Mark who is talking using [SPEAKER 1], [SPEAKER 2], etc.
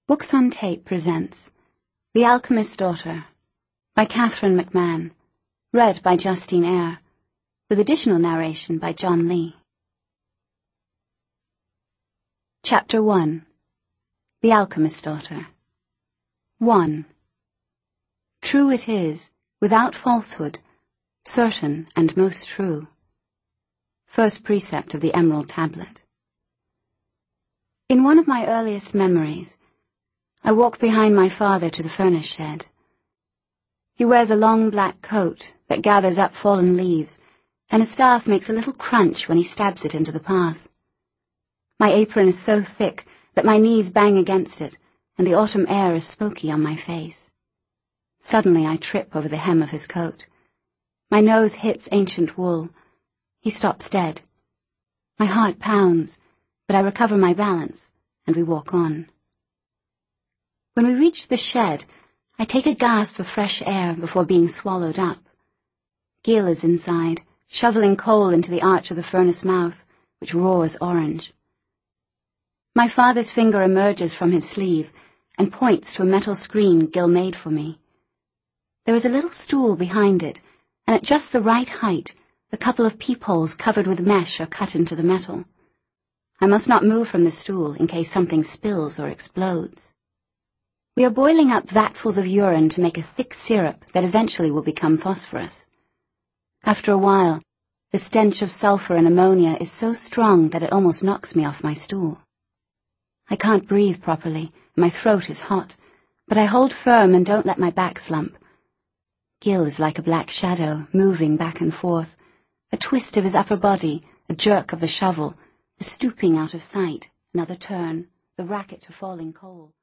[SPEAKER 1] Books on Tape presents The Alchemist's Daughter by Catherine McMahon, read by Justine Eyre, with additional narration by John Lee. Chapter 1. The Alchemist's Daughter. 1. True it is, without falsehood, certain and most true. First precept of the Emerald Tablet. In one of my earliest memories, I walk behind my father to the furnace shed. He wears a long black coat that gathers up fallen leaves, and his staff makes a little crunch when he stabs it into the path. My apron is so thick that my knees bang against it, and the autumn air is smoky on my face. Suddenly I trip over the hem of his coat. My nose hits ancient wool. He stops dead. My heart pounds, but I recover my balance, and we walk on. When we reach the shed, I take a gasp of fresh air before being swallowed up. Gil is inside, shoveling coal into the arch of the furnace mouth, which roars orange. My father's finger emerges from his sleeve and points to a metal screen Gil made for me. There is a little stool behind it, and at just the right height, a couple of peepholes covered with mesh are cut into the metal. I must not move from the stool in case something spills or explodes. We are boiling up vatfuls of urine to make a thick syrup that eventually will become phosphorus. After a while, the stench of sulfur and ammonia is so strong that it almost knocks me off my stool. I can't breathe properly, and my throat is hot, but I hold firm and don't let my back slump. Gil is like a black shadow, moving back and forth, a twist of his upper body, a jerk of the shovel, a stooping out of sight, another turn, the racket of falling coal.